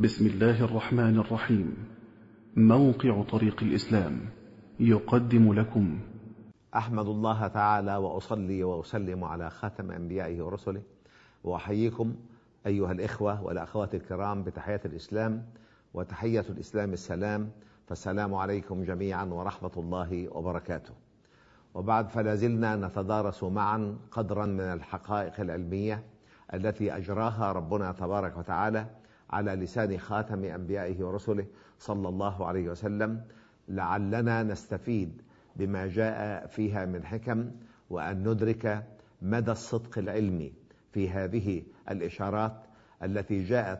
بسم الله الرحمن الرحيم. موقع طريق الإسلام يقدم لكم. أحمد الله تعالى وأصلي وأسلم على خاتم أنبيائه ورسله، وأحييكم أيها الإخوة والأخوات الكرام بتحية الإسلام، وتحية الإسلام السلام، فالسلام عليكم جميعا ورحمة الله وبركاته. وبعد، فلازلنا نتدارس معا قدرا من الحقائق العلمية التي أجراها ربنا تبارك وتعالى على لسان خاتم أنبيائه ورسله صلى الله عليه وسلم، لعلنا نستفيد بما جاء فيها من حكم، وأن ندرك مدى الصدق العلمي في هذه الإشارات التي جاءت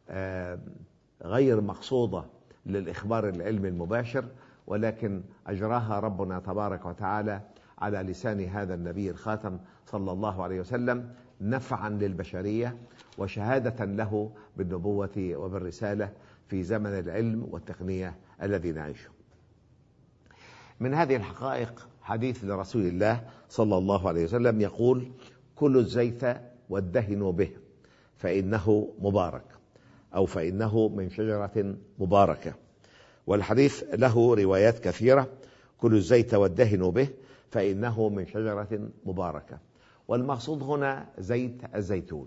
غير مقصودة للإخبار العلمي المباشر، ولكن أجراها ربنا تبارك وتعالى على لسان هذا النبي الخاتم صلى الله عليه وسلم نفعا للبشرية وشهادة له بالنبوة وبالرسالة في زمن العلم والتقنية الذي نعيشه. من هذه الحقائق حديث لرسول الله صلى الله عليه وسلم يقول: كلوا الزيت وادهنوا به فإنه مبارك، أو فإنه من شجرة مباركة. والحديث له روايات كثيرة: كلوا الزيت وادهنوا به فإنه من شجرة مباركة. والمقصود هنا زيت الزيتون.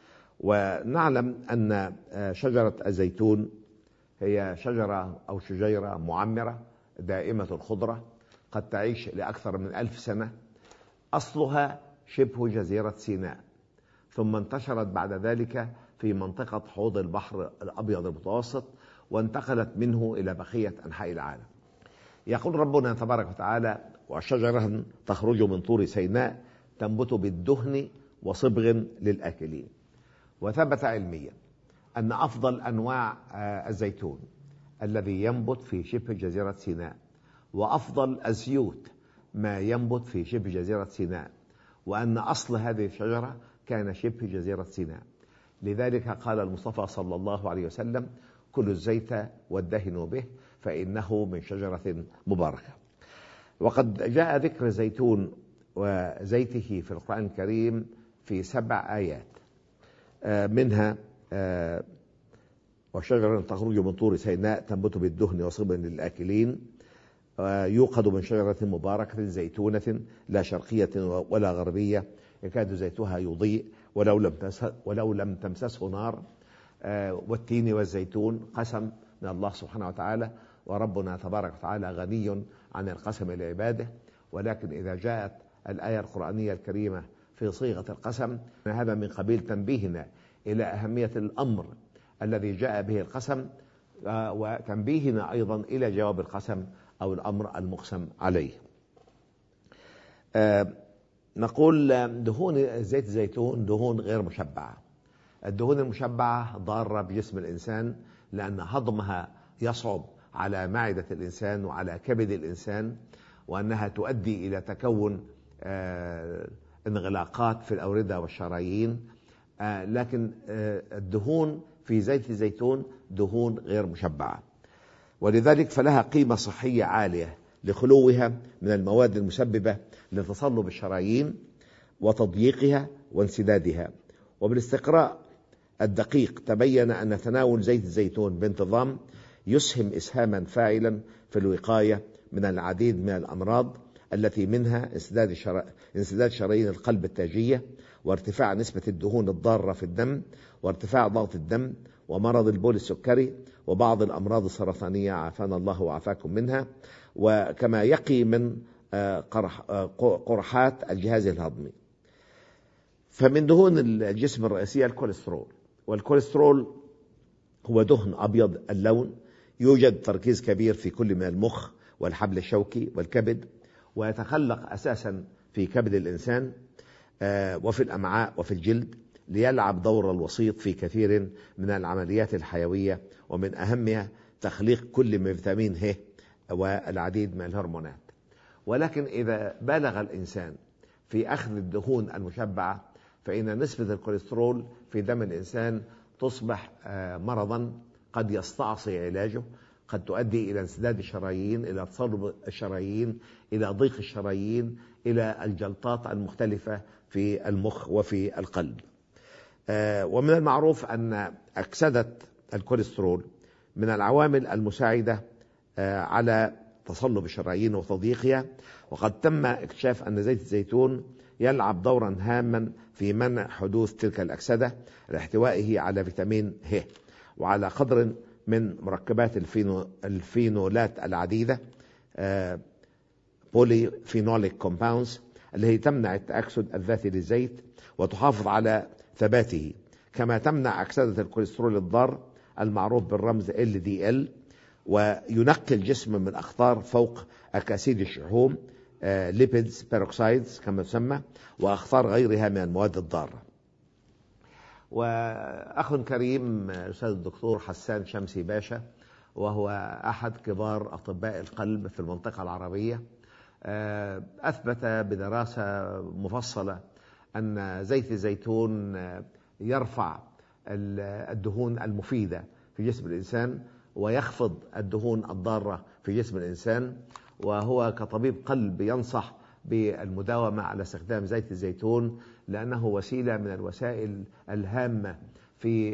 ونعلم أن شجرة الزيتون هي شجرة أو شجيرة معمرة دائمة الخضرة، قد تعيش لأكثر من 1000 سنة. أصلها شبه جزيرة سيناء، ثم انتشرت بعد ذلك في منطقة حوض البحر الأبيض المتوسط، وانتقلت منه إلى بقية أنحاء العالم. يقول ربنا تبارك وتعالى: وشجرة تخرج من طور سيناء تنبت بالدهن وصبغ للآكلين. وثبت علميا أن أفضل أنواع الزيتون الذي ينبت في شبه جزيرة سيناء، وأفضل الزيوت ما ينبت في شبه جزيرة سيناء، وأن أصل هذه الشجرة كان شبه جزيرة سيناء. لذلك قال المصطفى صلى الله عليه وسلم: كلوا الزيت وادهنوا به فإنه من شجرة مباركة. وقد جاء ذكر الزيتون وزيته في القرآن الكريم في 7 آيات، منها وشجرة تخرج من طور سيناء تنبت بالدهن وصبغ للآكلين، يوقد من شجرة مباركة زيتونة لا شرقية ولا غربية يكاد زيتها يضيء ولو لم تمسسه نار، والتين والزيتون قسم من الله سبحانه وتعالى، وربنا تبارك وتعالى غني عن القسم لعباده. ولكن إذا جاءت الآية القرآنية الكريمة في صيغة القسم، هذا من قبيل تنبيهنا إلى أهمية الأمر الذي جاء به القسم، وتنبيهنا أيضا إلى جواب القسم أو الأمر المقسم عليه. نقول دهون زيت الزيتون دهون غير مشبعة. الدهون المشبعة ضارة بجسم الإنسان، لأن هضمها يصعب على معدة الإنسان وعلى كبد الإنسان، وأنها تؤدي إلى تكون انغلاقات في الأوردة والشرايين. لكن الدهون في زيت الزيتون دهون غير مشبعة، ولذلك فلها قيمة صحية عالية لخلوها من المواد المسببة لتصلب الشرايين وتضييقها وانسدادها. وبالاستقراء الدقيق تبين أن تناول زيت الزيتون بانتظام يسهم إسهاما فاعلا في الوقاية من العديد من الأمراض، التي منها انسداد شرايين القلب التاجية، وارتفاع نسبة الدهون الضارة في الدم، وارتفاع ضغط الدم، ومرض البول السكري، وبعض الأمراض السرطانية عافانا الله وعافاكم منها، وكما يقي من قرحات الجهاز الهضمي. فمن دهون الجسم الرئيسية الكوليسترول، والكوليسترول هو دهن أبيض اللون، يوجد تركيز كبير في كل من المخ والحبل الشوكي والكبد، ويتخلق أساسا في كبد الإنسان وفي الأمعاء وفي الجلد، ليلعب دور الوسيط في كثير من العمليات الحيوية، ومن أهمها تخليق كل من فيتامين ه والعديد من الهرمونات. ولكن إذا بالغ الإنسان في أخذ الدهون المشبعة، فإن نسبة الكوليسترول في دم الإنسان تصبح مرضا قد يستعصي علاجه، قد تؤدي إلى انسداد الشرايين، إلى تصلب الشرايين، إلى ضيق الشرايين، إلى الجلطات المختلفة في المخ وفي القلب. ومن المعروف أن أكسدة الكوليسترول من العوامل المساعدة على تصلب الشرايين وتضييقها، وقد تم اكتشاف أن زيت الزيتون يلعب دورا هاما في منع حدوث تلك الأكسدة لاحتوائه على فيتامين ه وعلى قدر من مركبات الفينولات العديدة polyphenolic compounds التي تمنع التأكسد الذاتي للزيت وتحافظ على ثباته، كما تمنع أكسدة الكوليسترول الضار المعروف بالرمز LDL، وينقي الجسم من أخطار فوق أكاسيد الشحوم lipids peroxides كما تسمى، وأخطار غيرها من المواد الضارة. وأخ كريم الأستاذ الدكتور حسان شمسي باشا، وهو أحد كبار أطباء القلب في المنطقة العربية، أثبت بدراسة مفصلة أن زيت الزيتون يرفع الدهون المفيدة في جسم الإنسان ويخفض الدهون الضارة في جسم الإنسان، وهو كطبيب قلب ينصح بالمداومة على استخدام زيت الزيتون لأنه وسيلة من الوسائل الهامة في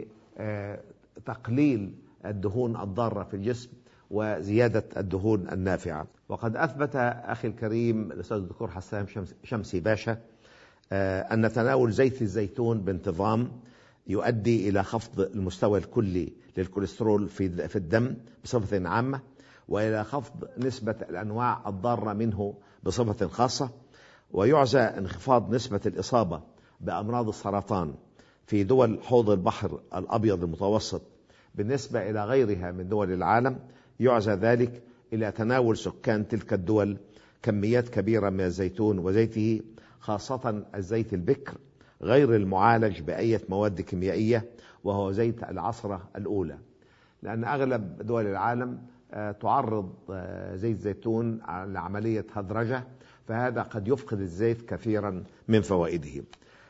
تقليل الدهون الضارة في الجسم وزيادة الدهون النافعة. وقد أثبت أخي الكريم الأستاذ الدكتور حسام شمسي باشا أن تناول زيت الزيتون بانتظام يؤدي إلى خفض المستوى الكلي للكوليسترول في الدم بصفة عامة، وإلى خفض نسبة الأنواع الضارة منه بصفة خاصة، ويعزى انخفاض نسبة الإصابة بأمراض السرطان في دول حوض البحر الأبيض المتوسط بالنسبة إلى غيرها من دول العالم. يعزى ذلك إلى تناول سكان تلك الدول كميات كبيرة من الزيتون وزيته، خاصة الزيت البكر غير المعالج بأي مواد كيميائية، وهو زيت العصرة الأولى، لأن أغلب دول العالم تعرض زيت زيتون لعملية هدرجة، فهذا قد يفقد الزيت كثيرا من فوائده.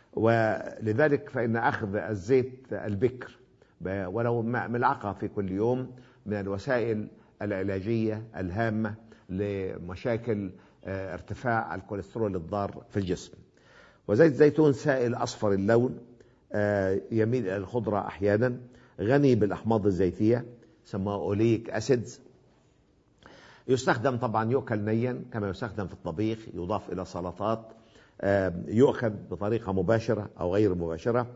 ولذلك فإن أخذ الزيت البكر ولو ملعقة في كل يوم من الوسائل العلاجية الهامة لمشاكل ارتفاع الكوليسترول الضار في الجسم. وزيت زيتون سائل أصفر اللون، يميل إلى الخضرة أحيانا، غني بالأحماض الزيتية سموها أوليك أسيدز، يستخدم طبعا يؤكل نيا كما يستخدم في الطبيخ، يضاف إلى سلطات، يؤخذ بطريقة مباشرة أو غير مباشرة،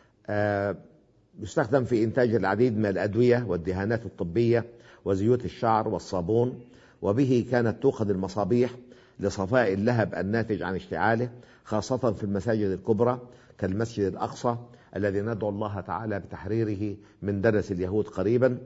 يستخدم في إنتاج العديد من الأدوية والدهانات الطبية وزيوت الشعر والصابون، وبه كانت توقد المصابيح لصفاء اللهب الناتج عن اشتعاله، خاصة في المساجد الكبرى كالمسجد الأقصى الذي ندعو الله تعالى بتحريره من دنس اليهود قريبا،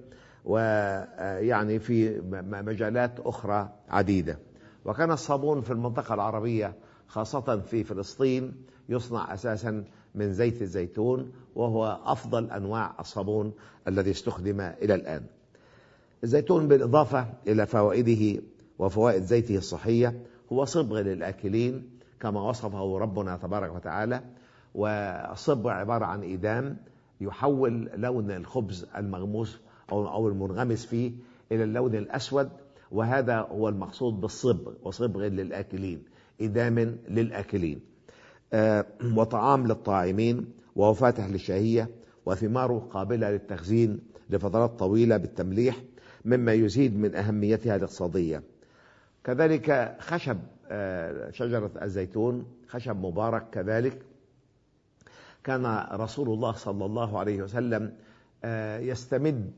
ويعني في مجالات أخرى عديدة. وكان الصابون في المنطقة العربية خاصة في فلسطين يصنع أساسا من زيت الزيتون، وهو أفضل أنواع الصابون الذي استخدم إلى الآن. الزيتون بالإضافة إلى فوائده وفوائد زيته الصحية هو صبغ للآكلين كما وصفه ربنا تبارك وتعالى، والصبغ عبارة عن إدام يحول لون الخبز المغموس أو المنغمس فيه إلى اللون الأسود، وهذا هو المقصود بالصبغ، وصبغ للآكلين، إدام للآكلين، وطعام للطاعمين، وهو فاتح للشهية، وثماره قابلة للتخزين لفترات طويلة بالتمليح، مما يزيد من أهميتها الاقتصادية. كذلك خشب شجرة الزيتون خشب مبارك، كذلك كان رسول الله صلى الله عليه وسلم يستمد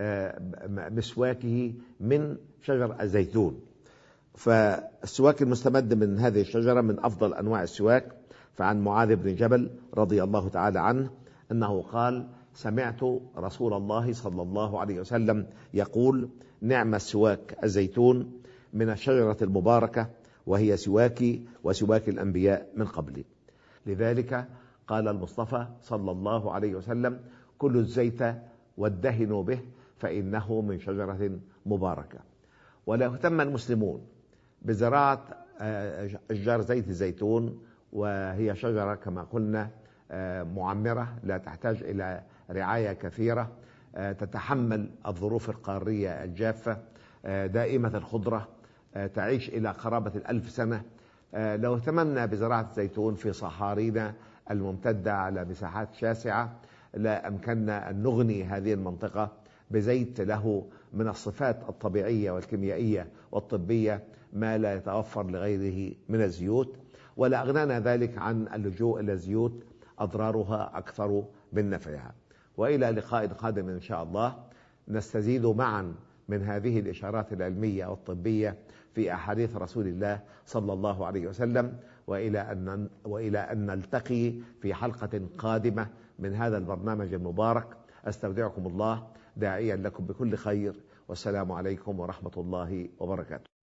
مسواكه من شجر الزيتون، فالسواك المستمد من هذه الشجرة من أفضل أنواع السواك. فعن معاذ بن جبل رضي الله تعالى عنه أنه قال: سمعت رسول الله صلى الله عليه وسلم يقول: نعم السواك الزيتون من الشجرة المباركة، وهي سواكي وسواك الأنبياء من قبلي. لذلك قال المصطفى صلى الله عليه وسلم: كلوا الزيت وادهنوا به فإنه من شجرة مباركة. ولا يهتم المسلمون بزراعة أشجار زيت الزيتون، وهي شجرة كما قلنا معمرة لا تحتاج إلى رعاية كثيرة، تتحمل الظروف القارية الجافة، دائمة الخضرة، تعيش إلى قرابة 1000 سنة. لو اهتممنا بزراعة الزيتون في صحارينا الممتدة على مساحات شاسعة لا أمكننا أن نغني هذه المنطقة بزيت له من الصفات الطبيعية والكيميائية والطبية ما لا يتوفر لغيره من الزيوت، ولا أغنانا ذلك عن اللجوء إلى الزيوت أضرارها أكثر من نفعها. وإلى لقاء قادم إن شاء الله نستزيد معا من هذه الإشارات العلمية والطبية في أحاديث رسول الله صلى الله عليه وسلم، وإلى أن نلتقي في حلقة قادمة من هذا البرنامج المبارك. أستودعكم الله داعيا لكم بكل خير، والسلام عليكم ورحمة الله وبركاته.